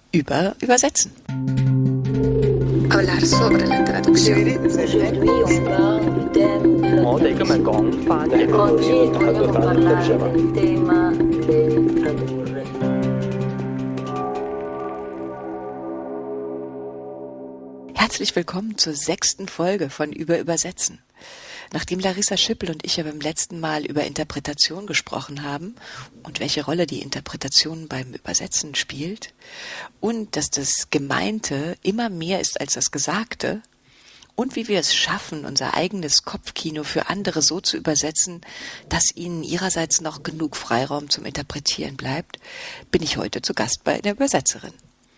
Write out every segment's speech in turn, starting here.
Übersetzen. Hablar sobre la traducción. Herzlich willkommen zur 6. Folge von Übersetzen. Nachdem Larissa Schippel und ich ja beim letzten Mal über Interpretation gesprochen haben und welche Rolle die Interpretation beim Übersetzen spielt und dass das Gemeinte immer mehr ist als das Gesagte und wie wir es schaffen, unser eigenes Kopfkino für andere so zu übersetzen, dass ihnen ihrerseits noch genug Freiraum zum Interpretieren bleibt, bin ich heute zu Gast bei einer Übersetzerin.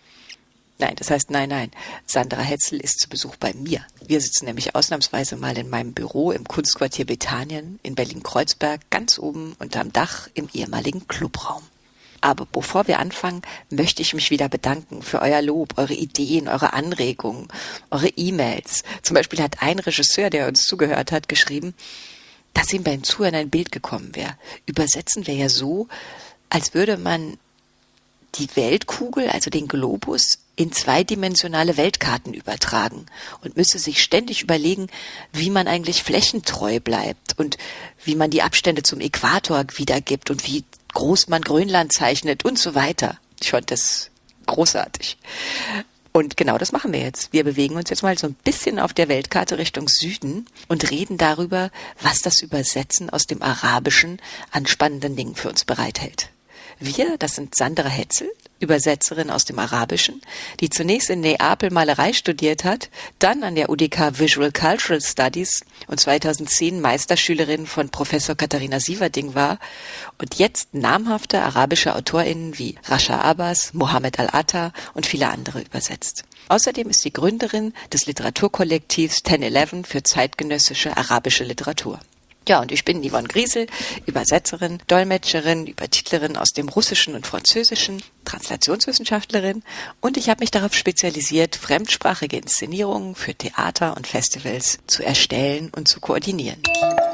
Nein. Sandra Hetzel ist zu Besuch bei mir. Wir sitzen nämlich ausnahmsweise mal in meinem Büro im Kunstquartier Bethanien in Berlin-Kreuzberg, ganz oben unterm Dach im ehemaligen Clubraum. Aber bevor wir anfangen, möchte ich mich wieder bedanken für euer Lob, eure Ideen, eure Anregungen, eure E-Mails. Zum Beispiel hat ein Regisseur, der uns zugehört hat, geschrieben, dass ihm beim Zuhören ein Bild gekommen wäre. Übersetzen wäre ja so, als würde man die Weltkugel, also den Globus, in zweidimensionale Weltkarten übertragen und müsse sich ständig überlegen, wie man eigentlich flächentreu bleibt und wie man die Abstände zum Äquator wiedergibt und wie groß man Grönland zeichnet und so weiter. Ich fand das großartig. Und genau das machen wir jetzt. Wir bewegen uns jetzt mal so ein bisschen auf der Weltkarte Richtung Süden und reden darüber, was das Übersetzen aus dem Arabischen an spannenden Dingen für uns bereithält. Wir, das sind Sandra Hetzel, Übersetzerin aus dem Arabischen, die zunächst in Neapel Malerei studiert hat, dann an der UDK Visual Cultural Studies und 2010 Meisterschülerin von Professor Katharina Sieverding war und jetzt namhafte arabische AutorInnen wie Rasha Abbas, Mohammed Al-Atta und viele andere übersetzt. Außerdem ist sie Gründerin des Literaturkollektivs 1011 für zeitgenössische arabische Literatur. Ja, und ich bin Yvonne Griesel, Übersetzerin, Dolmetscherin, Übertitlerin aus dem Russischen und Französischen, Translationswissenschaftlerin und ich habe mich darauf spezialisiert, fremdsprachige Inszenierungen für Theater und Festivals zu erstellen und zu koordinieren.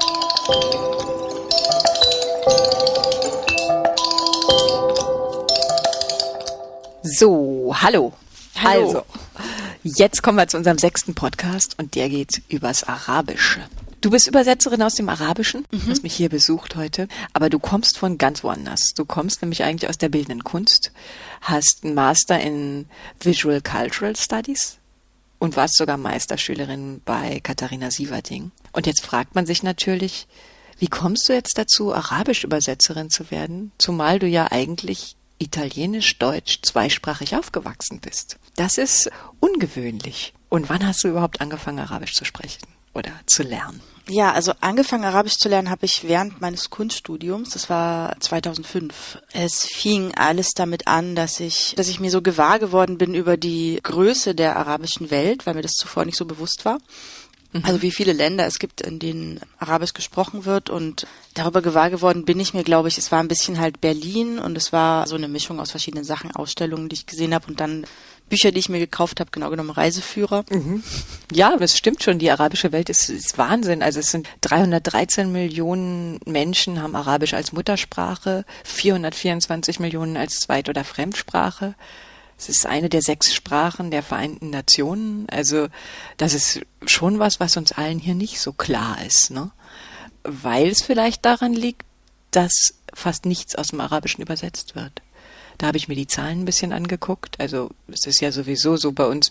So, hallo. Also, jetzt kommen wir zu unserem 6. Podcast und der geht übers Arabische. Du bist Übersetzerin aus dem Arabischen, hast mich hier besucht heute, aber du kommst von ganz woanders. Du kommst nämlich eigentlich aus der bildenden Kunst, hast einen Master in Visual Cultural Studies und warst sogar Meisterschülerin bei Katharina Sieverding. Und jetzt fragt man sich natürlich, wie kommst du jetzt dazu, Arabisch-Übersetzerin zu werden, zumal du ja eigentlich italienisch-deutsch zweisprachig aufgewachsen bist. Das ist ungewöhnlich. Und wann hast du überhaupt angefangen, Arabisch zu sprechen? Oder zu lernen? Ja, also angefangen Arabisch zu lernen habe ich während meines Kunststudiums, das war 2005. Es fing alles damit an, dass ich mir so gewahr geworden bin über die Größe der arabischen Welt, weil mir das zuvor nicht so bewusst war. Also wie viele Länder es gibt, in denen Arabisch gesprochen wird und darüber gewahr geworden bin ich mir, glaube ich, es war ein bisschen halt Berlin und es war so eine Mischung aus verschiedenen Sachen, Ausstellungen, die ich gesehen habe und dann Bücher, die ich mir gekauft habe, genau genommen Reiseführer. Ja, das stimmt schon. Die arabische Welt ist Wahnsinn. Also es sind 313 Millionen Menschen haben Arabisch als Muttersprache, 424 Millionen als Zweit- oder Fremdsprache. Es ist eine der 6 Sprachen der Vereinten Nationen. Also das ist schon was uns allen hier nicht so klar ist, ne? Weil es vielleicht daran liegt, dass fast nichts aus dem Arabischen übersetzt wird. Da habe ich mir die Zahlen ein bisschen angeguckt. Also es ist ja sowieso so bei uns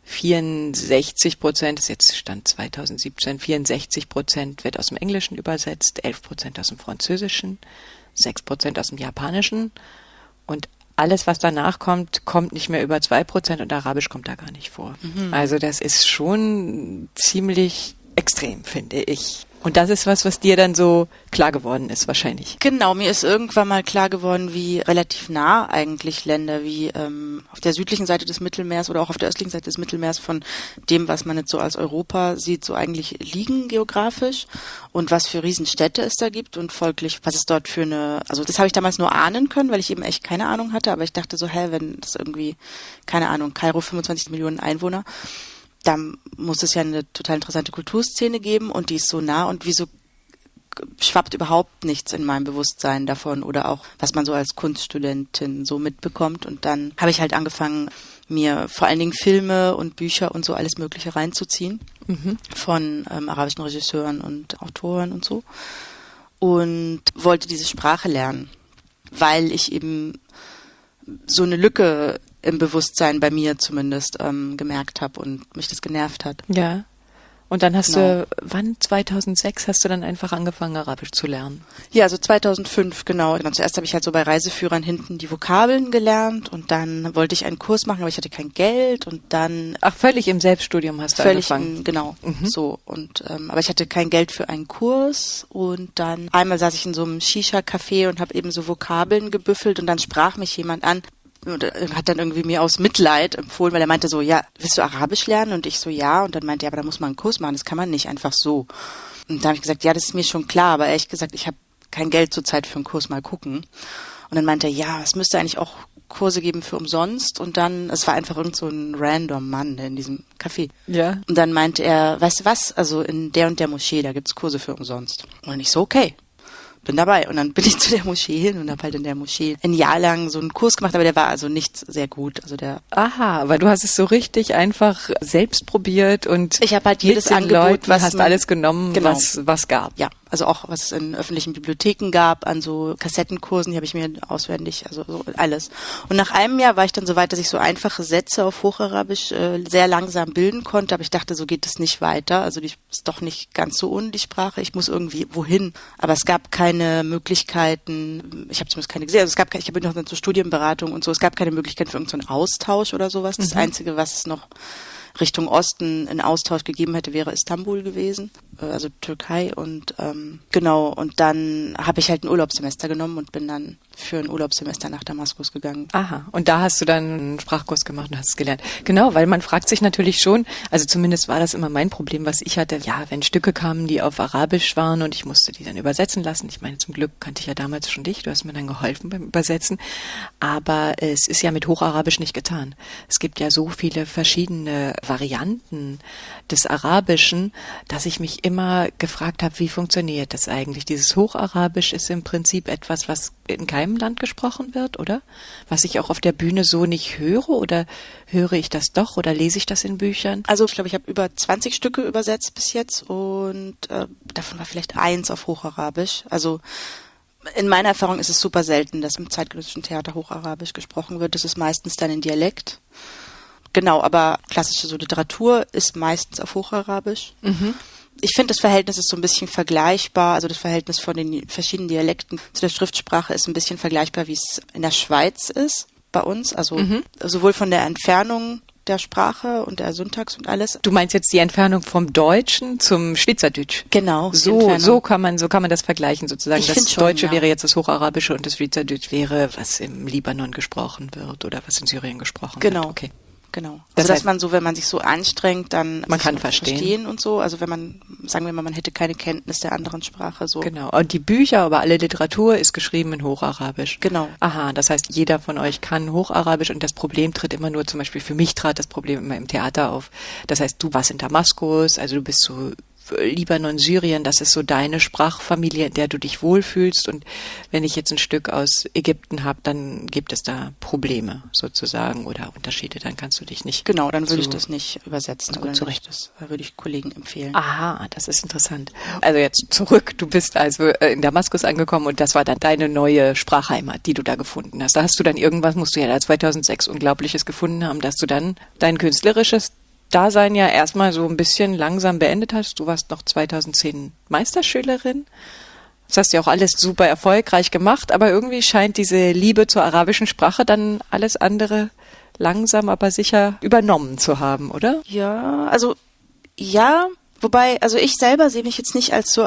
64%, das ist jetzt Stand 2017, 64% wird aus dem Englischen übersetzt, 11% aus dem Französischen, 6% aus dem Japanischen und alles, was danach kommt, kommt nicht mehr über 2% und Arabisch kommt da gar nicht vor. Also das ist schon ziemlich extrem, finde ich. Und das ist was dir dann so klar geworden ist wahrscheinlich. Genau, mir ist irgendwann mal klar geworden, wie relativ nah eigentlich Länder wie auf der südlichen Seite des Mittelmeers oder auch auf der östlichen Seite des Mittelmeers von dem, was man jetzt so als Europa sieht, so eigentlich liegen geografisch und was für Riesenstädte es da gibt und folglich, was es dort für also das habe ich damals nur ahnen können, weil ich eben echt keine Ahnung hatte, aber ich dachte so, wenn das irgendwie, keine Ahnung, Kairo 25 Millionen Einwohner, da muss es ja eine total interessante Kulturszene geben und die ist so nah und wieso schwappt überhaupt nichts in meinem Bewusstsein davon oder auch, was man so als Kunststudentin so mitbekommt. Und dann habe ich halt angefangen, mir vor allen Dingen Filme und Bücher und so alles Mögliche reinzuziehen von arabischen Regisseuren und Autoren und so. Und wollte diese Sprache lernen, weil ich eben so eine Lücke im Bewusstsein bei mir zumindest gemerkt habe und mich das genervt hat. Ja. Und dann hast du, wann, 2006, hast du dann einfach angefangen, Arabisch zu lernen? Ja, also 2005, genau. Zuerst habe ich halt so bei Reiseführern hinten die Vokabeln gelernt und dann wollte ich einen Kurs machen, aber ich hatte kein Geld und dann... Ach, völlig im Selbststudium hast du angefangen? Genau, so. Und aber ich hatte kein Geld für einen Kurs und dann einmal saß ich in so einem Shisha-Café und habe eben so Vokabeln gebüffelt und dann sprach mich jemand an, und hat dann irgendwie mir aus Mitleid empfohlen, weil er meinte so, ja, willst du Arabisch lernen? Und ich so, ja. Und dann meinte er, aber da muss man einen Kurs machen, das kann man nicht einfach so. Und da habe ich gesagt, ja, das ist mir schon klar, aber ehrlich gesagt, ich habe kein Geld zurzeit für einen Kurs, mal gucken. Und dann meinte er, ja, es müsste eigentlich auch Kurse geben für umsonst. Und dann, es war einfach irgend so ein random Mann in diesem Café. Ja. Und dann meinte er, weißt du was, also in der und der Moschee, da gibt's Kurse für umsonst. Und ich so, okay. Bin dabei. Und dann bin ich zu der Moschee hin und habe halt in der Moschee ein Jahr lang so einen Kurs gemacht, aber der war also nicht sehr gut. Also der. Aha, weil du hast es so richtig einfach selbst probiert und ich habe halt jedes Angebot, Leuten, was hast alles genommen, genau, was gab. Ja, also auch was es in öffentlichen Bibliotheken gab, an so Kassettenkursen, die habe ich mir auswendig, also so alles. Und nach einem Jahr war ich dann so weit, dass ich so einfache Sätze auf Hocharabisch sehr langsam bilden konnte, aber ich dachte, so geht es nicht weiter. Also die ist doch nicht ganz so ohne die Sprache. Ich muss irgendwie wohin. Aber es gab keine Möglichkeiten, ich habe zumindest keine gesehen, also ich habe noch so Studienberatung und so, es gab keine Möglichkeit für irgendeinen Austausch oder sowas. Das Einzige, was es noch Richtung Osten in Austausch gegeben hätte, wäre Istanbul gewesen, also Türkei und genau, und dann habe ich halt ein Urlaubssemester genommen und bin dann für ein Urlaubssemester nach Damaskus gegangen. Aha, und da hast du dann einen Sprachkurs gemacht und hast es gelernt. Genau, weil man fragt sich natürlich schon, also zumindest war das immer mein Problem, was ich hatte, ja, wenn Stücke kamen, die auf Arabisch waren und ich musste die dann übersetzen lassen, ich meine, zum Glück kannte ich ja damals schon dich, du hast mir dann geholfen beim Übersetzen, aber es ist ja mit Hocharabisch nicht getan. Es gibt ja so viele verschiedene Varianten des Arabischen, dass ich mich immer gefragt habe, wie funktioniert das eigentlich? Dieses Hocharabisch ist im Prinzip etwas, was in keinem Land gesprochen wird, oder? Was ich auch auf der Bühne so nicht höre, oder höre ich das doch oder lese ich das in Büchern? Also ich glaube, ich habe über 20 Stücke übersetzt bis jetzt und davon war vielleicht 1 auf Hocharabisch. Also in meiner Erfahrung ist es super selten, dass im zeitgenössischen Theater Hocharabisch gesprochen wird. Das ist meistens dann in Dialekt. Genau, aber klassische so Literatur ist meistens auf Hocharabisch. Ich finde, das Verhältnis ist so ein bisschen vergleichbar, also das Verhältnis von den verschiedenen Dialekten zu der Schriftsprache ist ein bisschen vergleichbar, wie es in der Schweiz ist, bei uns. Also sowohl von der Entfernung der Sprache und der Syntax und alles. Du meinst jetzt die Entfernung vom Deutschen zum Schweizerdeutsch? Genau. So kann man das vergleichen sozusagen. Ich das schon, Deutsche ja. wäre jetzt das Hocharabische und das Schweizerdeutsch wäre, was im Libanon gesprochen wird oder was in Syrien gesprochen wird. Genau. Okay. Genau. Das Also heißt, dass man so, wenn man sich so anstrengt, dann man kann verstehen und so. Also wenn man, sagen wir mal, man hätte keine Kenntnis der anderen Sprache, so. Genau. Und die Bücher, aber alle Literatur ist geschrieben in Hocharabisch. Genau. Aha, das heißt, jeder von euch kann Hocharabisch und das Problem tritt immer nur, zum Beispiel für mich trat das Problem immer im Theater auf. Das heißt, du warst in Damaskus, also du bist so Libanon, Syrien, das ist so deine Sprachfamilie, in der du dich wohlfühlst, und wenn ich jetzt ein Stück aus Ägypten habe, dann gibt es da Probleme sozusagen oder Unterschiede, dann kannst du dich nicht. Genau, dann würde ich das nicht übersetzen, gut zurecht. Das würde ich Kollegen empfehlen. Aha, das ist interessant. Also jetzt zurück, du bist also in Damaskus angekommen und das war dann deine neue Sprachheimat, die du da gefunden hast. Da hast du dann irgendwas, musst du ja da 2006 Unglaubliches gefunden haben, dass du dann dein künstlerisches Dasein ja erstmal so ein bisschen langsam beendet hast. Du warst noch 2010 Meisterschülerin. Das hast du ja auch alles super erfolgreich gemacht, aber irgendwie scheint diese Liebe zur arabischen Sprache dann alles andere langsam, aber sicher übernommen zu haben, oder? Ja, also ja, wobei, also ich selber sehe mich jetzt nicht als so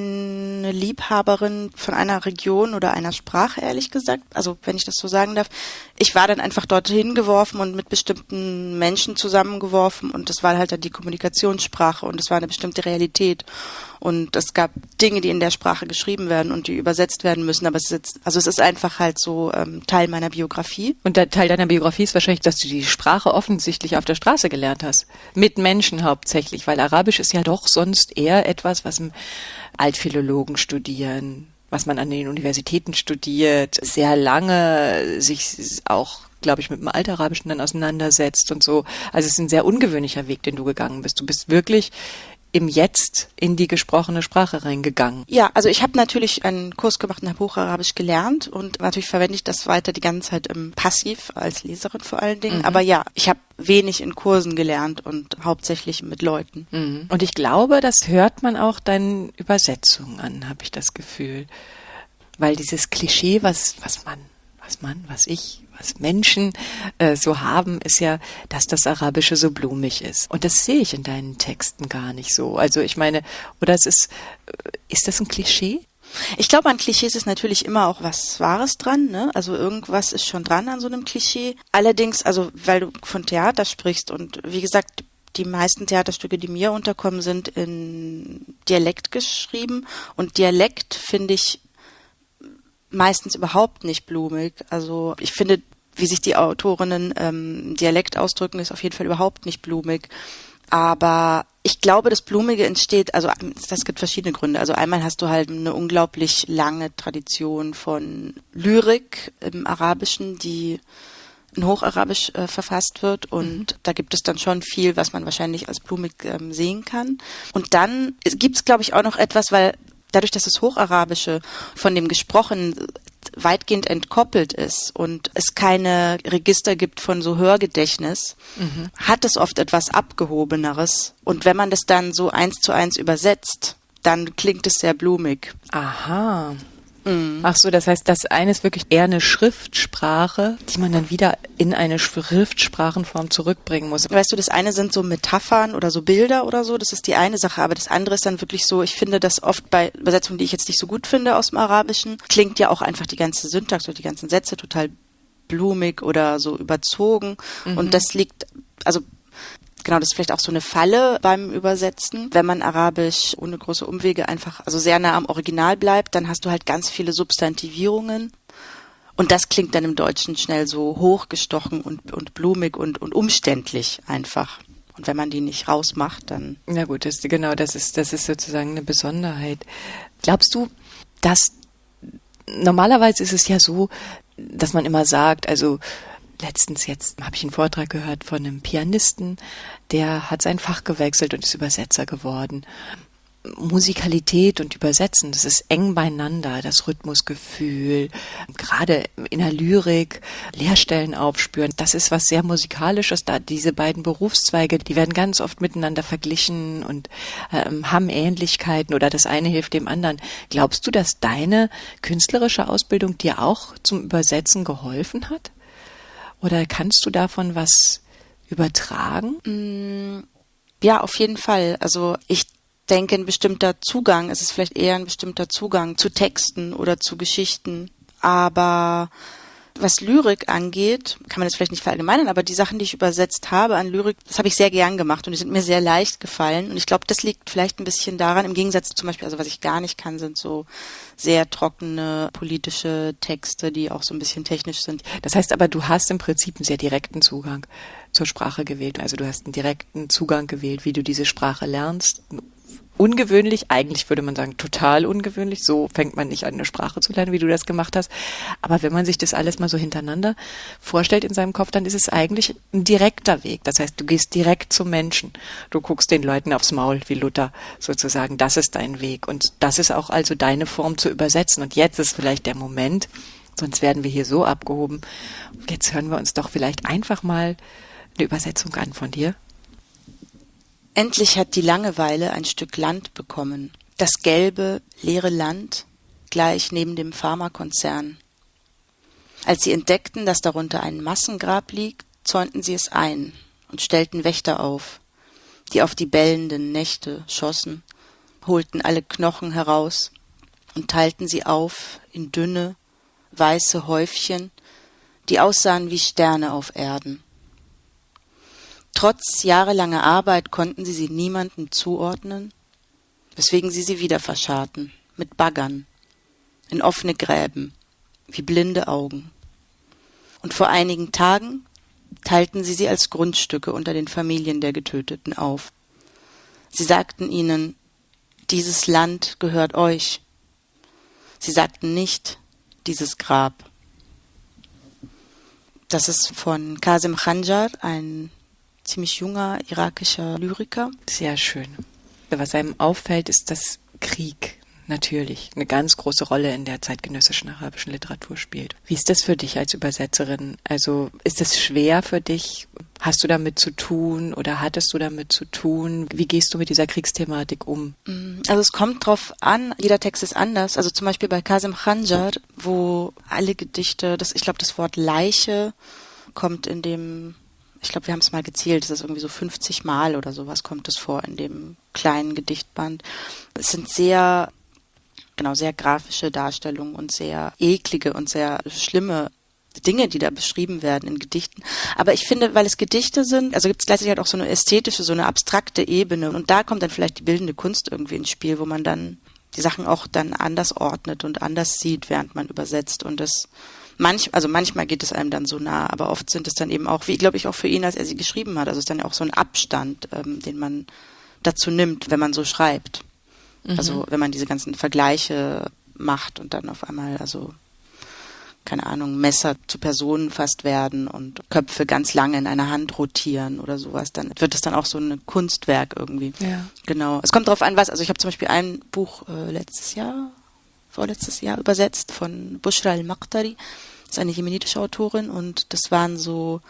eine Liebhaberin von einer Region oder einer Sprache, ehrlich gesagt. Also wenn ich das so sagen darf. Ich war dann einfach dorthin geworfen und mit bestimmten Menschen zusammengeworfen und das war halt dann die Kommunikationssprache und es war eine bestimmte Realität. Und es gab Dinge, die in der Sprache geschrieben werden und die übersetzt werden müssen, aber es ist einfach halt so Teil meiner Biografie. Und der Teil deiner Biografie ist wahrscheinlich, dass du die Sprache offensichtlich auf der Straße gelernt hast. Mit Menschen hauptsächlich, weil Arabisch ist ja ja doch sonst eher etwas, was Altphilologen studieren, was man an den Universitäten studiert, sehr lange sich auch, glaube ich, mit dem Altarabischen dann auseinandersetzt und so. Also es ist ein sehr ungewöhnlicher Weg, den du gegangen bist. Du bist wirklich im Jetzt in die gesprochene Sprache reingegangen. Ja, also ich habe natürlich einen Kurs gemacht und habe Hocharabisch gelernt und natürlich verwende ich das weiter die ganze Zeit im Passiv als Leserin vor allen Dingen. Aber ja, ich habe wenig in Kursen gelernt und hauptsächlich mit Leuten. Und ich glaube, das hört man auch deinen Übersetzungen an, habe ich das Gefühl. Weil dieses Klischee, was Menschen so haben, ist ja, dass das Arabische so blumig ist. Und das sehe ich in deinen Texten gar nicht so. Also ich meine, oder ist das ein Klischee? Ich glaube, an Klischees ist natürlich immer auch was Wahres dran, ne? Also irgendwas ist schon dran an so einem Klischee. Allerdings, also weil du von Theater sprichst und wie gesagt, die meisten Theaterstücke, die mir unterkommen, sind in Dialekt geschrieben und Dialekt finde ich meistens überhaupt nicht blumig. Also ich finde, wie sich die Autorinnen Dialekt ausdrücken, ist auf jeden Fall überhaupt nicht blumig. Aber ich glaube, das Blumige entsteht, also das gibt verschiedene Gründe. Also einmal hast du halt eine unglaublich lange Tradition von Lyrik im Arabischen, die in Hocharabisch verfasst wird und da gibt es dann schon viel, was man wahrscheinlich als blumig sehen kann. Und dann gibt es, glaube ich, auch noch etwas, weil dadurch, dass das Hocharabische von dem Gesprochenen weitgehend entkoppelt ist und es keine Register gibt von so Hörgedächtnis, hat es oft etwas Abgehobeneres. Und wenn man das dann so 1:1 übersetzt, dann klingt es sehr blumig. Aha. Ach so, das heißt, das eine ist wirklich eher eine Schriftsprache, die man dann wieder in eine Schriftsprachenform zurückbringen muss. Weißt du, das eine sind so Metaphern oder so Bilder oder so, das ist die eine Sache, aber das andere ist dann wirklich so, ich finde, dass oft bei Übersetzungen, die ich jetzt nicht so gut finde aus dem Arabischen, klingt ja auch einfach die ganze Syntax oder die ganzen Sätze total blumig oder so überzogen und das liegt, also genau, das ist vielleicht auch so eine Falle beim Übersetzen. Wenn man Arabisch ohne große Umwege einfach, also sehr nah am Original bleibt, dann hast du halt ganz viele Substantivierungen. Und das klingt dann im Deutschen schnell so hochgestochen und blumig und umständlich einfach. Und wenn man die nicht rausmacht, dann... Ja gut, das ist sozusagen eine Besonderheit. Glaubst du, dass normalerweise ist es ja so, dass man immer sagt, also letztens jetzt habe ich einen Vortrag gehört von einem Pianisten, der hat sein Fach gewechselt und ist Übersetzer geworden. Musikalität und Übersetzen, das ist eng beieinander, das Rhythmusgefühl, gerade in der Lyrik, Leerstellen aufspüren, das ist was sehr Musikalisches, da diese beiden Berufszweige, die werden ganz oft miteinander verglichen und haben Ähnlichkeiten oder das eine hilft dem anderen. Glaubst du, dass deine künstlerische Ausbildung dir auch zum Übersetzen geholfen hat? Oder kannst du davon was übertragen? Ja, auf jeden Fall. Also ich denke, ein bestimmter Zugang, es ist vielleicht eher ein bestimmter Zugang zu Texten oder zu Geschichten. Aber was Lyrik angeht, kann man das vielleicht nicht verallgemeinern, aber die Sachen, die ich übersetzt habe an Lyrik, das habe ich sehr gern gemacht und die sind mir sehr leicht gefallen. Und ich glaube, das liegt vielleicht ein bisschen daran, im Gegensatz zum Beispiel, also was ich gar nicht kann, sind so sehr trockene politische Texte, die auch so ein bisschen technisch sind. Das heißt aber, du hast im Prinzip einen sehr direkten Zugang zur Sprache gewählt. Also du hast einen direkten Zugang gewählt, wie du diese Sprache lernst. Ungewöhnlich, eigentlich würde man sagen, total ungewöhnlich. So fängt man nicht an, eine Sprache zu lernen, wie du das gemacht hast. Aber wenn man sich das alles mal so hintereinander vorstellt in seinem Kopf, dann ist es eigentlich ein direkter Weg. Das heißt, du gehst direkt zum Menschen. Du guckst den Leuten aufs Maul, wie Luther sozusagen. Das ist dein Weg. Und das ist auch also deine Form zu übersetzen. Und jetzt ist vielleicht der Moment, sonst werden wir hier so abgehoben. Jetzt hören wir uns doch vielleicht einfach mal eine Übersetzung an von dir. Endlich hat die Langeweile ein Stück Land bekommen. Das gelbe, leere Land, gleich neben dem Pharmakonzern. Als sie entdeckten, dass darunter ein Massengrab liegt, zäunten sie es ein und stellten Wächter auf, die auf die bellenden Nächte schossen, holten alle Knochen heraus und teilten sie auf in dünne, weiße Häufchen, die aussahen wie Sterne auf Erden. Trotz jahrelanger Arbeit konnten sie niemandem zuordnen, weswegen sie wieder verscharrten, mit Baggern, in offene Gräben, wie blinde Augen. Und vor einigen Tagen teilten sie als Grundstücke unter den Familien der Getöteten auf. Sie sagten ihnen, dieses Land gehört euch. Sie sagten nicht, dieses Grab. Das ist von Kazim Khanjar, ein ziemlich junger irakischer Lyriker. Sehr schön. Was einem auffällt, ist, dass Krieg natürlich eine ganz große Rolle in der zeitgenössischen arabischen Literatur spielt. Wie ist das für dich als Übersetzerin? Also ist es schwer für dich? Hast du damit zu tun oder hattest du damit zu tun? Wie gehst du mit dieser Kriegsthematik um? Also es kommt drauf an, jeder Text ist anders. Also zum Beispiel bei Kazim Khanjar, wo alle Gedichte, ich glaube das Wort Leiche kommt in dem, ich glaube wir haben es mal gezählt, das ist irgendwie so 50 Mal oder sowas kommt es vor in dem kleinen Gedichtband. Es sind sehr grafische Darstellungen und sehr eklige und sehr schlimme Dinge, die da beschrieben werden in Gedichten. Aber ich finde, weil es Gedichte sind, also gibt es gleichzeitig halt auch so eine ästhetische, so eine abstrakte Ebene. Und da kommt dann vielleicht die bildende Kunst irgendwie ins Spiel, wo man dann die Sachen auch dann anders ordnet und anders sieht, während man übersetzt. Und das manchmal geht es einem dann so nah, aber oft sind es dann eben auch, wie glaube ich auch für ihn, als er sie geschrieben hat, also es ist dann ja auch so ein Abstand, den man dazu nimmt, wenn man so schreibt. Also wenn man diese ganzen Vergleiche macht und dann auf einmal, also keine Ahnung, Messer zu Personen fast werden und Köpfe ganz lange in einer Hand rotieren oder sowas, dann wird es dann auch so ein Kunstwerk irgendwie. Ja. Genau. Es kommt darauf an, was, also ich habe zum Beispiel ein Buch vorletztes Jahr übersetzt von Bushra al-Maqtari, das ist eine jemenitische Autorin und das waren so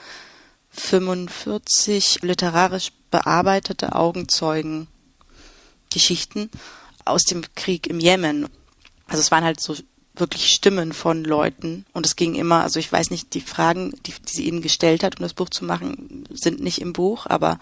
45 literarisch bearbeitete Augenzeugen-Geschichten aus dem Krieg im Jemen. Also es waren halt so wirklich Stimmen von Leuten und es ging immer, also ich weiß nicht, die Fragen, die sie ihnen gestellt hat, um das Buch zu machen, sind nicht im Buch, aber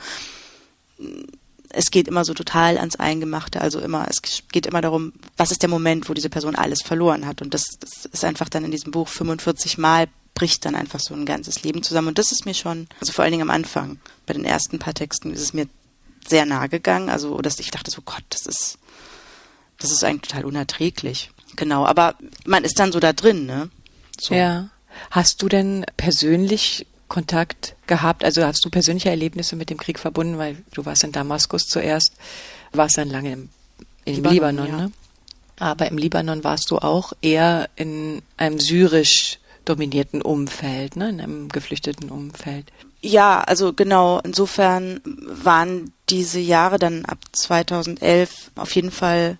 es geht immer so total ans Eingemachte, also es geht immer darum, was ist der Moment, wo diese Person alles verloren hat und das ist einfach dann in diesem Buch 45 Mal bricht dann einfach so ein ganzes Leben zusammen und das ist mir schon, also vor allen Dingen am Anfang, bei den ersten paar Texten ist es mir sehr nahe gegangen, also dass ich dachte so, Gott, das ist eigentlich total unerträglich. Genau, aber man ist dann so da drin, ne? So. Ja. Hast du denn persönlich Kontakt gehabt? Also hast du persönliche Erlebnisse mit dem Krieg verbunden? Weil du warst in Damaskus zuerst, warst dann lange im Libanon, ja. Ne? Aber im Libanon warst du auch eher in einem syrisch dominierten Umfeld, ne? In einem geflüchteten Umfeld. Ja, also genau. Insofern waren diese Jahre dann ab 2011 auf jeden Fall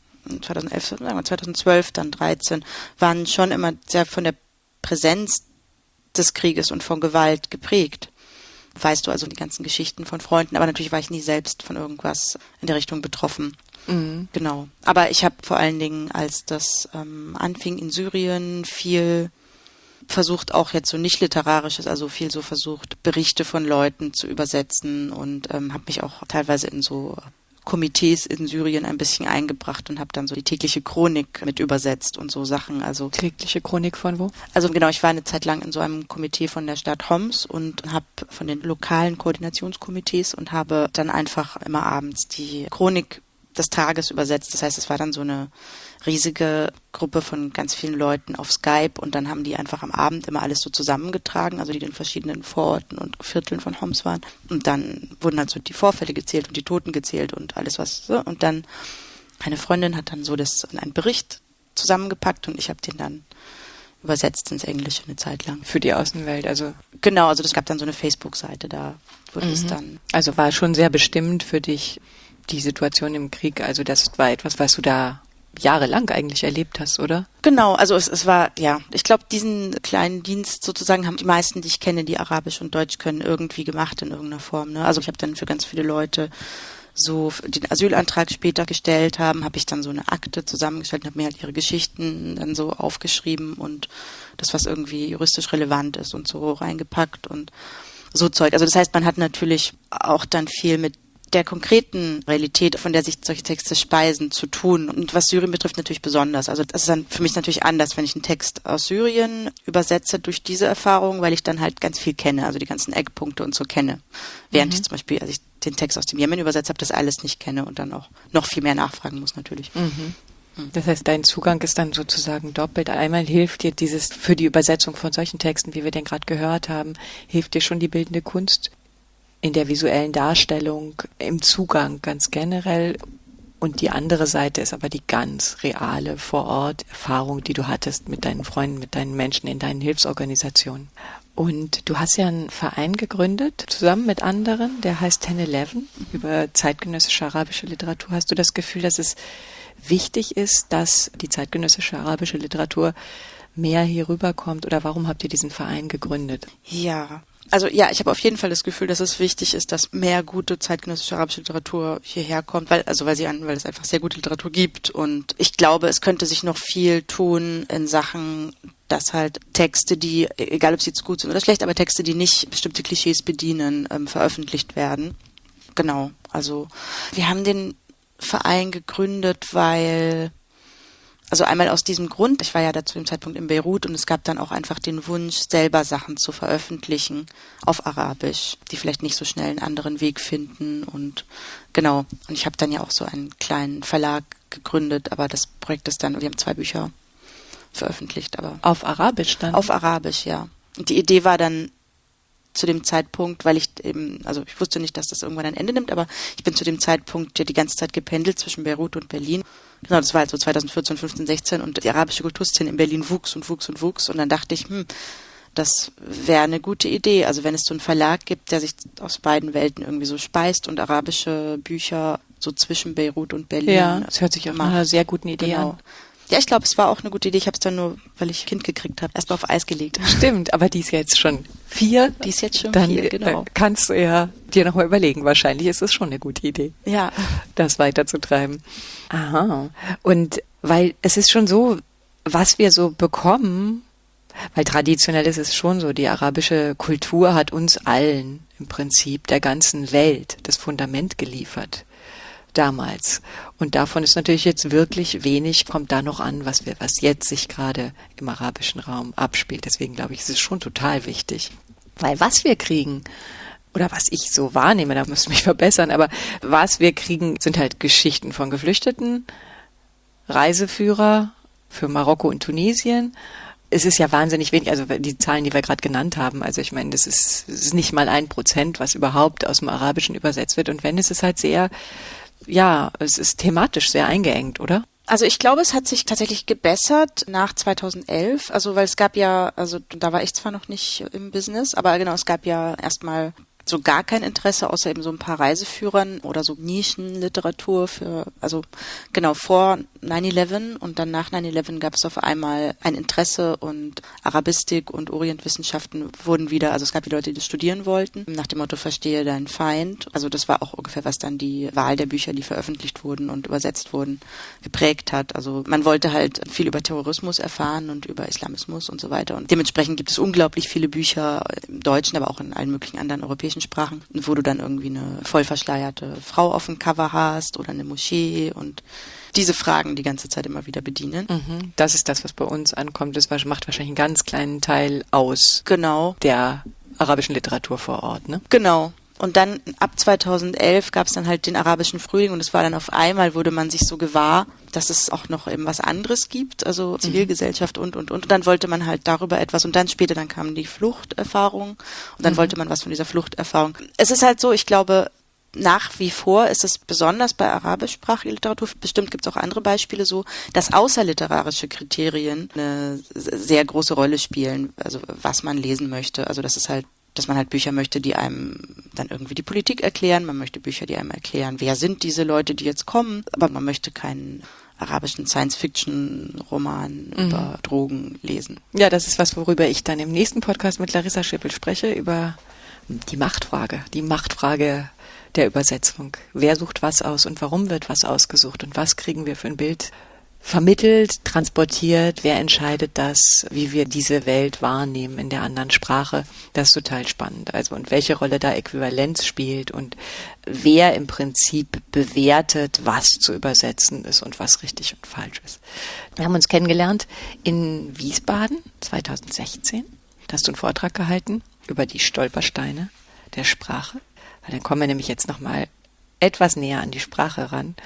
2012, dann 2013, waren schon immer sehr von der Präsenz des Krieges und von Gewalt geprägt. Weißt du, also die ganzen Geschichten von Freunden, aber natürlich war ich nie selbst von irgendwas in der Richtung betroffen. Mhm. Genau. Aber ich habe vor allen Dingen, als das anfing in Syrien, viel versucht, auch jetzt so nicht literarisches, also viel so versucht, Berichte von Leuten zu übersetzen und habe mich auch teilweise in so Komitees in Syrien ein bisschen eingebracht und habe dann so die tägliche Chronik mit übersetzt und so Sachen. Also tägliche Chronik von wo? Also genau, ich war eine Zeit lang in so einem Komitee von der Stadt Homs und habe von den lokalen Koordinationskomitees und habe dann einfach immer abends die Chronik des Tages übersetzt. Das heißt, es war dann so eine riesige Gruppe von ganz vielen Leuten auf Skype und dann haben die einfach am Abend immer alles so zusammengetragen, also die in verschiedenen Vororten und Vierteln von Homs waren. Und dann wurden halt so die Vorfälle gezählt und die Toten gezählt und alles was so. Und dann eine Freundin hat dann so das in einen Bericht zusammengepackt und ich habe den dann übersetzt ins Englische eine Zeit lang. Für die Außenwelt, also? Genau, also es gab dann so eine Facebook-Seite, da wurde es dann. Also war schon sehr bestimmend für dich die Situation im Krieg, also das war etwas, was du da jahrelang eigentlich erlebt hast, oder? Genau, also es war, ja, ich glaube, diesen kleinen Dienst sozusagen haben die meisten, die ich kenne, die Arabisch und Deutsch können, irgendwie gemacht in irgendeiner Form. Ne? Also ich habe dann für ganz viele Leute so den Asylantrag später gestellt haben, habe ich dann so eine Akte zusammengestellt und habe mir halt ihre Geschichten dann so aufgeschrieben und das, was irgendwie juristisch relevant ist und so reingepackt und so Zeug. Also das heißt, man hat natürlich auch dann viel mit der konkreten Realität, von der sich solche Texte speisen, zu tun. Und was Syrien betrifft, natürlich besonders. Also das ist dann für mich natürlich anders, wenn ich einen Text aus Syrien übersetze durch diese Erfahrung, weil ich dann halt ganz viel kenne, also die ganzen Eckpunkte und so kenne. Während ich zum Beispiel, als ich den Text aus dem Jemen übersetzt habe, das alles nicht kenne und dann auch noch viel mehr nachfragen muss natürlich. Das heißt, dein Zugang ist dann sozusagen doppelt. Einmal hilft dir dieses, für die Übersetzung von solchen Texten, wie wir den gerade gehört haben, hilft dir schon die bildende Kunst in der visuellen Darstellung, im Zugang ganz generell. Und die andere Seite ist aber die ganz reale Vor-Ort-Erfahrung, die du hattest mit deinen Freunden, mit deinen Menschen in deinen Hilfsorganisationen. Und du hast ja einen Verein gegründet, zusammen mit anderen, der heißt 1011, über zeitgenössische arabische Literatur. Hast du das Gefühl, dass es wichtig ist, dass die zeitgenössische arabische Literatur mehr hier rüberkommt? Oder warum habt ihr diesen Verein gegründet? Ja, also ja, ich habe auf jeden Fall das Gefühl, dass es wichtig ist, dass mehr gute zeitgenössische arabische Literatur hierher kommt, weil es einfach sehr gute Literatur gibt. Und ich glaube, es könnte sich noch viel tun in Sachen, dass halt Texte, die, egal ob sie jetzt gut sind oder schlecht, aber Texte, die nicht bestimmte Klischees bedienen, veröffentlicht werden. Genau, also wir haben den Verein gegründet, also einmal aus diesem Grund, ich war ja da zu dem Zeitpunkt in Beirut und es gab dann auch einfach den Wunsch, selber Sachen zu veröffentlichen auf Arabisch, die vielleicht nicht so schnell einen anderen Weg finden und genau. Und ich habe dann ja auch so einen kleinen Verlag gegründet, aber das Projekt ist dann, wir haben 2 Bücher veröffentlicht, aber auf Arabisch dann? Auf Arabisch, ja. Und die Idee war dann zu dem Zeitpunkt, weil ich wusste nicht, dass das irgendwann ein Ende nimmt, aber ich bin zu dem Zeitpunkt ja die ganze Zeit gependelt zwischen Beirut und Berlin. Genau, das war halt so 2014, 15, 16 und die arabische Kulturszene in Berlin wuchs und wuchs und wuchs und dann dachte ich, das wäre eine gute Idee. Also wenn es so einen Verlag gibt, der sich aus beiden Welten irgendwie so speist und arabische Bücher so zwischen Beirut und Berlin. Ja, das hört sich auch nach einer sehr guten Idee an. Ja, ich glaube, es war auch eine gute Idee. Ich habe es dann nur, weil ich Kind gekriegt habe, erstmal auf Eis gelegt. Stimmt, aber die ist jetzt schon 4. Die ist jetzt schon dann 4, genau. Kannst du ja dir nochmal überlegen. Wahrscheinlich ist es schon eine gute Idee, ja, das weiterzutreiben. Aha. Und weil es ist schon so, was wir so bekommen, weil traditionell ist es schon so, die arabische Kultur hat uns allen im Prinzip der ganzen Welt das Fundament geliefert. Damals. Und davon ist natürlich jetzt wirklich wenig, kommt da noch an, was jetzt sich gerade im arabischen Raum abspielt. Deswegen glaube ich, ist es schon total wichtig. Weil was wir kriegen, oder was ich so wahrnehme, da müsst ihr mich verbessern, aber was wir kriegen, sind halt Geschichten von Geflüchteten, Reiseführer für Marokko und Tunesien. Es ist ja wahnsinnig wenig, also die Zahlen, die wir gerade genannt haben, also ich meine, das ist nicht mal 1%, was überhaupt aus dem Arabischen übersetzt wird. Und wenn, ist es halt sehr, ja, es ist thematisch sehr eingeengt, oder? Also ich glaube, es hat sich tatsächlich gebessert nach 2011, also weil es gab ja, also da war ich zwar noch nicht im Business, aber genau, es gab ja erstmal so gar kein Interesse, außer eben so ein paar Reiseführern oder so Nischenliteratur also genau vor 9/11 und dann nach 9/11 gab es auf einmal ein Interesse und Arabistik und Orientwissenschaften wurden wieder, also es gab die Leute, die das studieren wollten, nach dem Motto Verstehe deinen Feind. Also das war auch ungefähr, was dann die Wahl der Bücher, die veröffentlicht wurden und übersetzt wurden, geprägt hat. Also man wollte halt viel über Terrorismus erfahren und über Islamismus und so weiter und dementsprechend gibt es unglaublich viele Bücher im Deutschen, aber auch in allen möglichen anderen europäischen Sprachen, wo du dann irgendwie eine voll verschleierte Frau auf dem Cover hast oder eine Moschee und diese Fragen die ganze Zeit immer wieder bedienen. Das ist das, was bei uns ankommt. Das macht wahrscheinlich einen ganz kleinen Teil aus. Genau. Der arabischen Literatur vor Ort, ne? Genau. Und dann ab 2011 gab es dann halt den arabischen Frühling und es war dann auf einmal, wurde man sich so gewahr, dass es auch noch eben was anderes gibt, also Zivilgesellschaft und. Und dann wollte man halt darüber etwas und dann später, dann kam die Fluchterfahrung und dann wollte man was von dieser Fluchterfahrung. Es ist halt so, ich glaube, nach wie vor ist es besonders bei arabischsprachiger Literatur, bestimmt gibt es auch andere Beispiele so, dass außerliterarische Kriterien eine sehr große Rolle spielen, also was man lesen möchte. Also das ist halt, dass man halt Bücher möchte, die einem dann irgendwie die Politik erklären. Man möchte Bücher, die einem erklären, wer sind diese Leute, die jetzt kommen. Aber man möchte keinen arabischen Science-Fiction-Roman über Drogen lesen. Ja, das ist was, worüber ich dann im nächsten Podcast mit Larissa Schippel spreche, über die Machtfrage der Übersetzung. Wer sucht was aus und warum wird was ausgesucht und was kriegen wir für ein Bild vermittelt, transportiert, wer entscheidet das, wie wir diese Welt wahrnehmen in der anderen Sprache, das ist total spannend. Also und welche Rolle da Äquivalenz spielt und wer im Prinzip bewertet, was zu übersetzen ist und was richtig und falsch ist. Wir haben uns kennengelernt in Wiesbaden 2016. Da hast du einen Vortrag gehalten über die Stolpersteine der Sprache. Weil dann kommen wir nämlich jetzt nochmal etwas näher an die Sprache ran.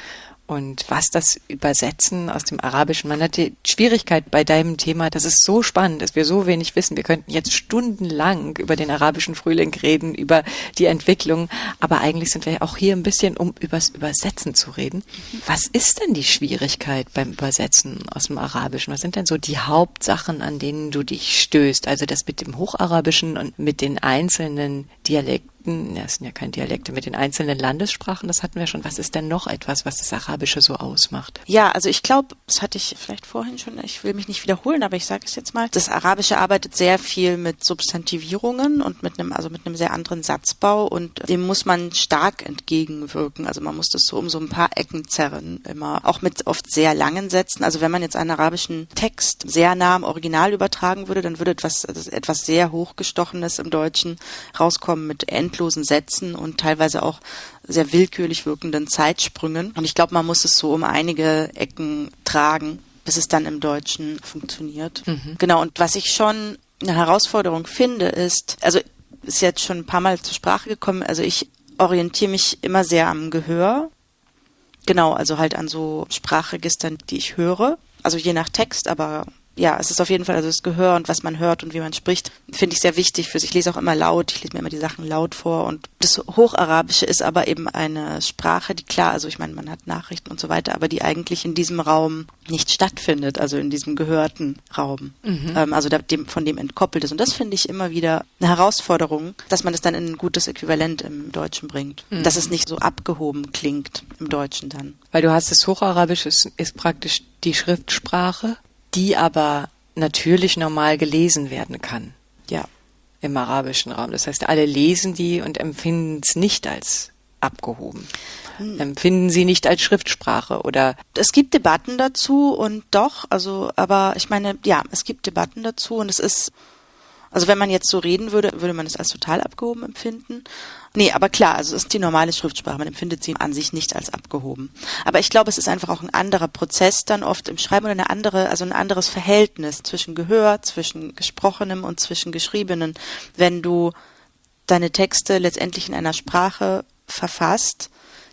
Und was das Übersetzen aus dem Arabischen, man hat die Schwierigkeit bei deinem Thema, das ist so spannend, dass wir so wenig wissen. Wir könnten jetzt stundenlang über den arabischen Frühling reden, über die Entwicklung, aber eigentlich sind wir auch hier ein bisschen, um übers Übersetzen zu reden. Was ist denn die Schwierigkeit beim Übersetzen aus dem Arabischen? Was sind denn so die Hauptsachen, an denen du dich stößt? Also das mit dem Hocharabischen und mit den einzelnen Dialekten, das sind ja keine Dialekte, mit den einzelnen Landessprachen, das hatten wir schon. Was ist denn noch etwas, was das Arabische so ausmacht? Ja, also ich glaube, das hatte ich vielleicht vorhin schon, ich will mich nicht wiederholen, aber ich sage es jetzt mal. Das Arabische arbeitet sehr viel mit Substantivierungen und mit einem sehr anderen Satzbau und dem muss man stark entgegenwirken. Also man muss das so um so ein paar Ecken zerren, immer. Auch mit oft sehr langen Sätzen. Also wenn man jetzt einen arabischen Text sehr nah am Original übertragen würde, dann würde etwas sehr Hochgestochenes im Deutschen rauskommen mit endlosen Sätzen und teilweise auch sehr willkürlich wirkenden Zeitsprüngen. Und ich glaube, man muss es so um einige Ecken tragen, bis es dann im Deutschen funktioniert. Genau, und was ich schon eine Herausforderung finde, ist jetzt schon ein paar Mal zur Sprache gekommen, also ich orientiere mich immer sehr am Gehör. Genau, also halt an so Sprachregistern, die ich höre. Also je nach Text, aber ja, es ist auf jeden Fall, also das Gehör und was man hört und wie man spricht, finde ich sehr wichtig für sich. Ich lese auch immer laut, ich lese mir immer die Sachen laut vor und das Hocharabische ist aber eben eine Sprache, die klar, also ich meine, man hat Nachrichten und so weiter, aber die eigentlich in diesem Raum nicht stattfindet, also in diesem gehörten Raum, also von dem entkoppelt ist. Und das finde ich immer wieder eine Herausforderung, dass man es dann in ein gutes Äquivalent im Deutschen bringt, dass es nicht so abgehoben klingt im Deutschen dann. Weil du hast das Hocharabische ist praktisch die Schriftsprache, die aber natürlich normal gelesen werden kann. Ja. Im arabischen Raum. Das heißt, alle lesen die und empfinden es nicht als abgehoben. Empfinden sie nicht als Schriftsprache oder? Es gibt Debatten dazu und doch, aber ich meine, ja, es gibt Debatten dazu und es ist, also wenn man jetzt so reden würde, würde man es als total abgehoben empfinden. Nee, aber klar, also es ist die normale Schriftsprache, man empfindet sie an sich nicht als abgehoben. Aber ich glaube, es ist einfach auch ein anderer Prozess dann oft im Schreiben oder ein anderes Verhältnis zwischen Gehör, zwischen Gesprochenem und zwischen Geschriebenem, wenn du deine Texte letztendlich in einer Sprache verfasst,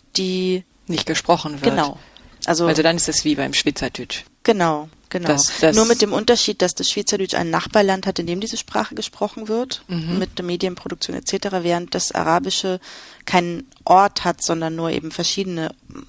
die nicht gesprochen wird. Genau. Also dann ist es wie beim Schweizerdeutsch. Genau. Das Nur mit dem Unterschied, dass das Schweizerdeutsch ein Nachbarland hat, in dem diese Sprache gesprochen wird, mit der Medienproduktion etc., während das Arabische keinen Ort hat, sondern nur eben verschiedene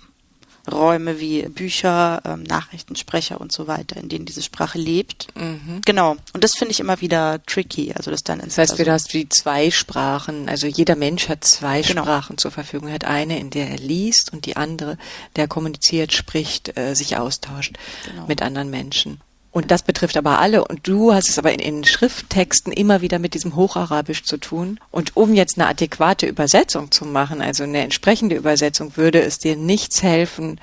Räume wie Bücher, Nachrichtensprecher und so weiter, in denen diese Sprache lebt. Genau. Und das finde ich immer wieder tricky. Also das heißt, du hast wie zwei Sprachen. Also jeder Mensch hat zwei Sprachen zur Verfügung. Er hat eine, in der er liest und die andere, der kommuniziert, spricht, sich austauscht mit anderen Menschen. Und das betrifft aber alle. Und du hast es aber in Schrifttexten immer wieder mit diesem Hocharabisch zu tun. Und um jetzt eine adäquate Übersetzung zu machen, also eine entsprechende Übersetzung, würde es dir nichts helfen,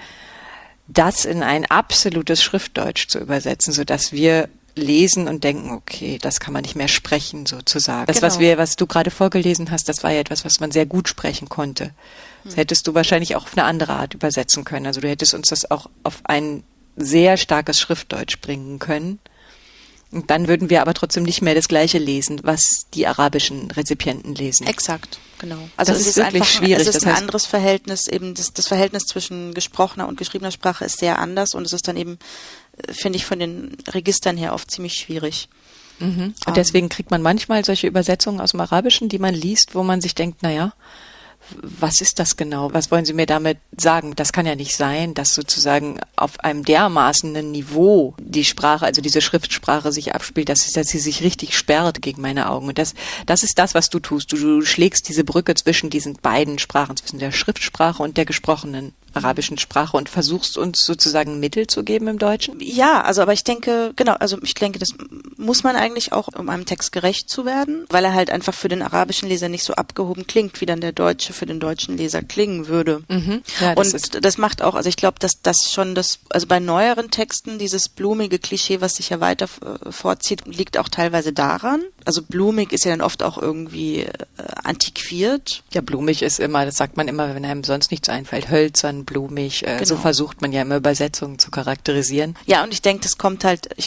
das in ein absolutes Schriftdeutsch zu übersetzen, sodass wir lesen und denken, okay, das kann man nicht mehr sprechen, sozusagen. Das, was du gerade vorgelesen hast, das war ja etwas, was man sehr gut sprechen konnte. Das hättest du wahrscheinlich auch auf eine andere Art übersetzen können. Also du hättest uns das auch auf ein sehr starkes Schriftdeutsch bringen können. Und dann würden wir aber trotzdem nicht mehr das Gleiche lesen, was die arabischen Rezipienten lesen. Exakt, genau. Also das ist wirklich schwierig. Es ist ein anderes Verhältnis, eben das Verhältnis zwischen gesprochener und geschriebener Sprache ist sehr anders und es ist dann eben, finde ich, von den Registern her oft ziemlich schwierig. Und deswegen kriegt man manchmal solche Übersetzungen aus dem Arabischen, die man liest, wo man sich denkt, naja, was ist das genau? Was wollen Sie mir damit sagen? Das kann ja nicht sein, dass sozusagen auf einem dermaßenen Niveau die Sprache, also diese Schriftsprache sich abspielt, dass sie sich richtig sperrt gegen meine Augen. Und das ist das, was du tust. Du schlägst diese Brücke zwischen diesen beiden Sprachen, zwischen der Schriftsprache und der gesprochenen arabischen Sprache und versuchst uns sozusagen Mittel zu geben im Deutschen? Ja, aber ich denke, das muss man eigentlich auch, um einem Text gerecht zu werden, weil er halt einfach für den arabischen Leser nicht so abgehoben klingt, wie dann der Deutsche für den deutschen Leser klingen würde. Ja, das macht auch, also ich glaube, dass das schon also bei neueren Texten dieses blumige Klischee, was sich ja weiter vorzieht, liegt auch teilweise daran, Also blumig ist ja dann oft auch irgendwie antiquiert. Ja, blumig ist immer, das sagt man immer, wenn einem sonst nichts einfällt, hölzern, blumig, so versucht man ja immer Übersetzungen zu charakterisieren. Ja, und ich denke, das kommt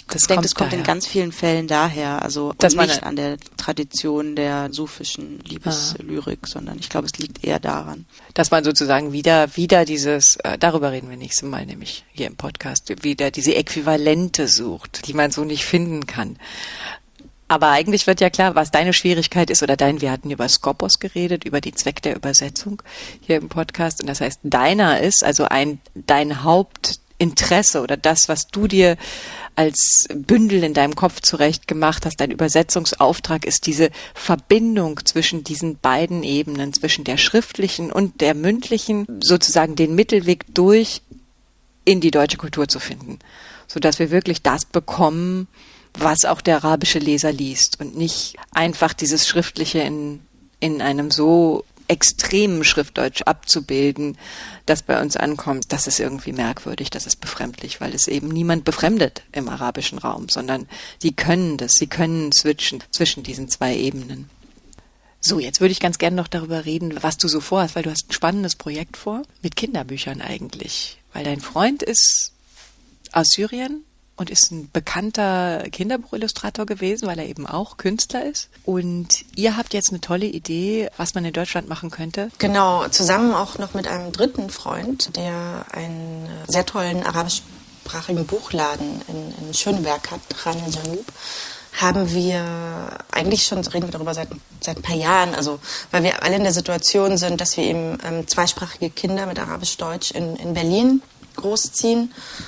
in ganz vielen Fällen daher, also dass nicht an der Tradition der sufischen Liebeslyrik, sondern ich glaube, es liegt eher daran. Dass man sozusagen wieder dieses, darüber reden wir nächstes Mal, nämlich hier im Podcast, wieder diese Äquivalente sucht, die man so nicht finden kann. Aber eigentlich wird ja klar, was deine Schwierigkeit ist wir hatten über Skopos geredet, über den Zweck der Übersetzung hier im Podcast. Und das heißt, deiner ist also dein Hauptinteresse oder das, was du dir als Bündel in deinem Kopf zurecht gemacht hast, dein Übersetzungsauftrag ist diese Verbindung zwischen diesen beiden Ebenen, zwischen der schriftlichen und der mündlichen, sozusagen den Mittelweg durch in die deutsche Kultur zu finden, sodass wir wirklich das bekommen, was auch der arabische Leser liest und nicht einfach dieses Schriftliche in einem so extremen Schriftdeutsch abzubilden, das bei uns ankommt. Das ist irgendwie merkwürdig, das ist befremdlich, weil es eben niemand befremdet im arabischen Raum, sondern sie können switchen zwischen diesen zwei Ebenen. So, jetzt würde ich ganz gerne noch darüber reden, was du so vorhast, weil du hast ein spannendes Projekt vor, mit Kinderbüchern eigentlich, weil dein Freund ist aus Syrien und ist ein bekannter Kinderbuchillustrator gewesen, weil er eben auch Künstler ist. Und ihr habt jetzt eine tolle Idee, was man in Deutschland machen könnte. Genau, zusammen auch noch mit einem dritten Freund, der einen sehr tollen arabischsprachigen Buchladen in Schöneberg hat, Khan el-Janub, haben wir eigentlich schon, reden wir darüber seit ein paar Jahren, also weil wir alle in der Situation sind, dass wir eben zweisprachige Kinder mit Arabisch-Deutsch in Berlin großziehen.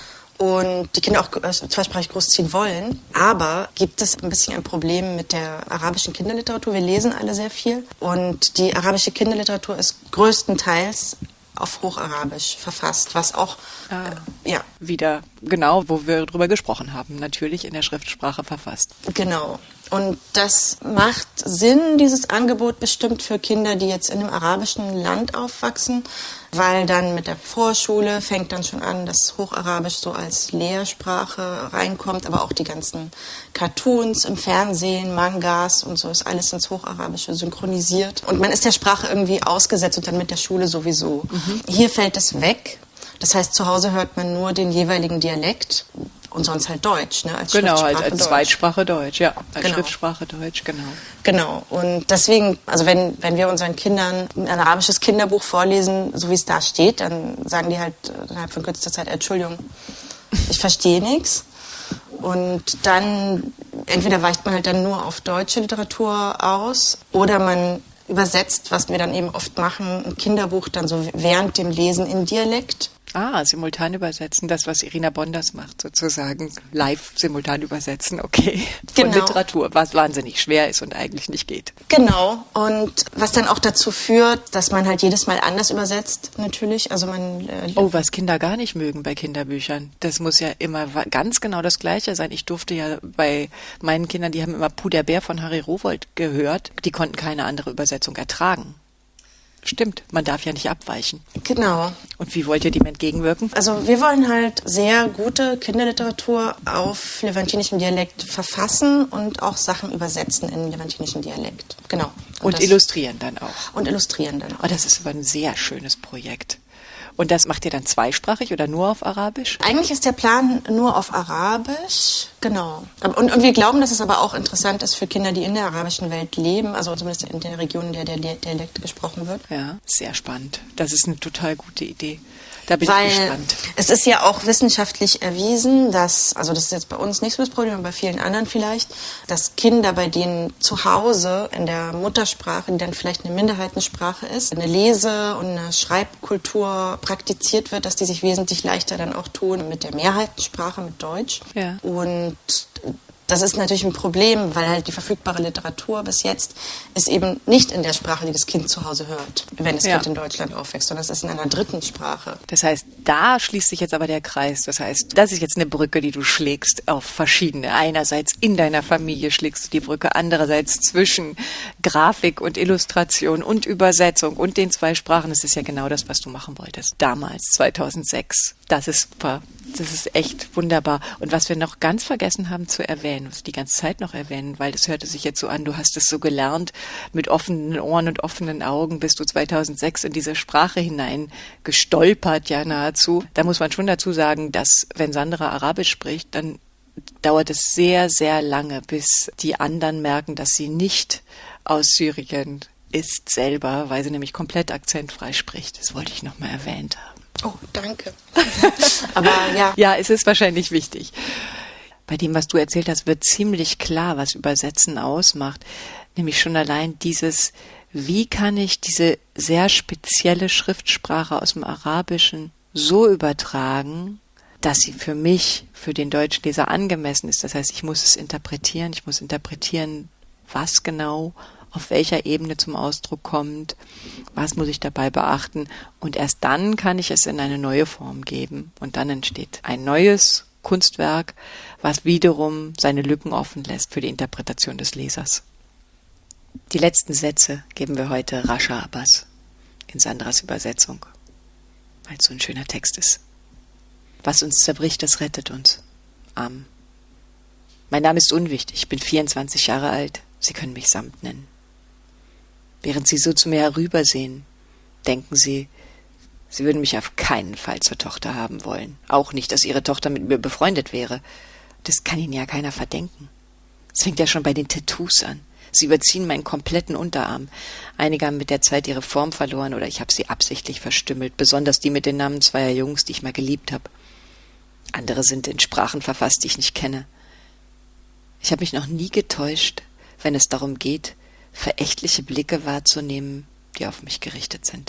Und die Kinder auch zweisprachig großziehen wollen. Aber gibt es ein bisschen ein Problem mit der arabischen Kinderliteratur. Wir lesen alle sehr viel. Und die arabische Kinderliteratur ist größtenteils auf Hocharabisch verfasst, was auch, wieder genau, wo wir drüber gesprochen haben, natürlich in der Schriftsprache verfasst. Genau. Und das macht Sinn, dieses Angebot bestimmt für Kinder, die jetzt in einem arabischen Land aufwachsen, weil dann mit der Vorschule fängt dann schon an, dass Hocharabisch so als Lehrsprache reinkommt, aber auch die ganzen Cartoons im Fernsehen, Mangas und so ist alles ins Hocharabische synchronisiert. Und man ist der Sprache irgendwie ausgesetzt und dann mit der Schule sowieso. Hier fällt es weg. Das heißt, zu Hause hört man nur den jeweiligen Dialekt und sonst halt Deutsch, ne? Als Schriftsprache als Zweitsprache Deutsch, ja. Als Schriftsprache Deutsch, genau. Genau. Und deswegen, also wenn wir unseren Kindern ein arabisches Kinderbuch vorlesen, so wie es da steht, dann sagen die halt innerhalb von kürzester Zeit, Entschuldigung, ich verstehe nichts. Und dann, entweder weicht man halt dann nur auf deutsche Literatur aus oder man übersetzt, was wir dann eben oft machen, ein Kinderbuch dann so während dem Lesen in Dialekt. Simultan übersetzen, das, was Irina Bonders macht, sozusagen live simultan übersetzen, okay. Von Literatur, was wahnsinnig schwer ist und eigentlich nicht geht. Genau, und was dann auch dazu führt, dass man halt jedes Mal anders übersetzt, natürlich. Also was Kinder gar nicht mögen bei Kinderbüchern. Das muss ja immer ganz genau das Gleiche sein. Ich durfte ja bei meinen Kindern, die haben immer Puderbär von Harry Rowohlt gehört, die konnten keine andere Übersetzung ertragen. Stimmt, man darf ja nicht abweichen. Genau. Und wie wollt ihr dem entgegenwirken? Also wir wollen halt sehr gute Kinderliteratur auf levantinischem Dialekt verfassen und auch Sachen übersetzen in levantinischem Dialekt. Genau. Und illustrieren dann auch. Und illustrieren dann auch. Oh, das ist aber ein sehr schönes Projekt. Und das macht ihr dann zweisprachig oder nur auf Arabisch? Eigentlich ist der Plan nur auf Arabisch, genau. Und wir glauben, dass es aber auch interessant ist für Kinder, die in der arabischen Welt leben, also zumindest in den Regionen, in der der Dialekt gesprochen wird. Ja, sehr spannend. Das ist eine total gute Idee. Da bin ich gespannt. Es ist ja auch wissenschaftlich erwiesen, dass, also das ist jetzt bei uns nicht so das Problem, aber bei vielen anderen vielleicht, dass Kinder, bei denen zu Hause in der Muttersprache, die dann vielleicht eine Minderheitensprache ist, eine Lese- und eine Schreibkultur praktiziert wird, dass die sich wesentlich leichter dann auch tun mit der Mehrheitensprache, mit Deutsch. Ja. Und das ist natürlich ein Problem, weil halt die verfügbare Literatur bis jetzt ist eben nicht in der Sprache, die das Kind zu Hause hört, wenn das Kind in Deutschland aufwächst, sondern es ist in einer dritten Sprache. Das heißt, da schließt sich jetzt aber der Kreis. Das heißt, das ist jetzt eine Brücke, die du schlägst auf verschiedene. Einerseits in deiner Familie schlägst du die Brücke, andererseits zwischen Grafik und Illustration und Übersetzung und den zwei Sprachen. Das ist ja genau das, was du machen wolltest. Damals, 2006. Das ist super. Das ist echt wunderbar. Und was wir noch ganz vergessen haben zu erwähnen, was wir die ganze Zeit noch erwähnen, weil das hörte sich jetzt so an, du hast es so gelernt, mit offenen Ohren und offenen Augen bist du 2006 in diese Sprache hinein gestolpert, ja nahezu. Da muss man schon dazu sagen, dass wenn Sandra Arabisch spricht, dann dauert es sehr, sehr lange, bis die anderen merken, dass sie nicht aus Syrien ist selber, weil sie nämlich komplett akzentfrei spricht. Das wollte ich noch mal erwähnt haben. Oh, danke. Aber ja. Ja, es ist wahrscheinlich wichtig. Bei dem, was du erzählt hast, wird ziemlich klar, was Übersetzen ausmacht. Nämlich schon allein dieses, wie kann ich diese sehr spezielle Schriftsprache aus dem Arabischen so übertragen, dass sie für mich, für den deutschen Leser angemessen ist. Das heißt, ich muss es interpretieren. Ich muss interpretieren, was genau auf welcher Ebene zum Ausdruck kommt, was muss ich dabei beachten und erst dann kann ich es in eine neue Form geben und dann entsteht ein neues Kunstwerk, was wiederum seine Lücken offen lässt für die Interpretation des Lesers. Die letzten Sätze geben wir heute Rasha Abbas in Sandras Übersetzung, weil es so ein schöner Text ist. Was uns zerbricht, das rettet uns. Amen. Mein Name ist unwichtig, ich bin 24 Jahre alt, Sie können mich Samt nennen. Während Sie so zu mir herübersehen, denken Sie, Sie würden mich auf keinen Fall zur Tochter haben wollen. Auch nicht, dass Ihre Tochter mit mir befreundet wäre. Das kann Ihnen ja keiner verdenken. Es fängt ja schon bei den Tattoos an. Sie überziehen meinen kompletten Unterarm. Einige haben mit der Zeit ihre Form verloren oder ich habe sie absichtlich verstümmelt, besonders die mit den Namen zweier Jungs, die ich mal geliebt habe. Andere sind in Sprachen verfasst, die ich nicht kenne. Ich habe mich noch nie getäuscht, wenn es darum geht, verächtliche Blicke wahrzunehmen, die auf mich gerichtet sind.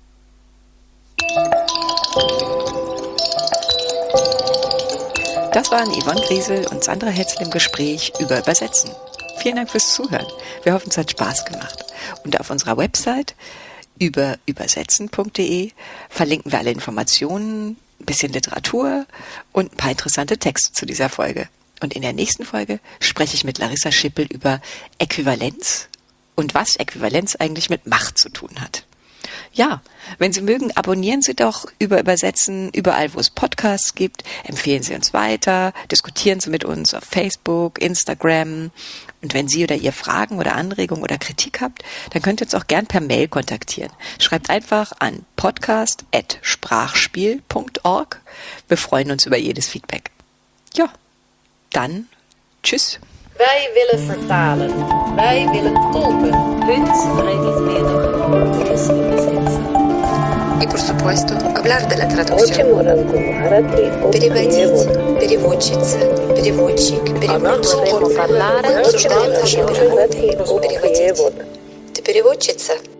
Das waren Yvonne Griesel und Sandra Hetzel im Gespräch über Übersetzen. Vielen Dank fürs Zuhören. Wir hoffen, es hat Spaß gemacht. Und auf unserer Website über übersetzen.de verlinken wir alle Informationen, ein bisschen Literatur und ein paar interessante Texte zu dieser Folge. Und in der nächsten Folge spreche ich mit Larissa Schippel über Äquivalenz und was Äquivalenz eigentlich mit Macht zu tun hat. Ja, wenn Sie mögen, abonnieren Sie doch über Übersetzen überall, wo es Podcasts gibt. Empfehlen Sie uns weiter, diskutieren Sie mit uns auf Facebook, Instagram. Und wenn Sie oder ihr Fragen oder Anregungen oder Kritik habt, dann könnt ihr uns auch gern per Mail kontaktieren. Schreibt einfach an podcast@sprachspiel.org. Wir freuen uns über jedes Feedback. Ja, dann tschüss. Wij willen vertalen. Wij willen tolken. И, por supuesto, hablar de la traducción. Переводить, переводчица, переводчик, переводчик. Обсуждаем наши переводы. Переводить. Ты переводчица?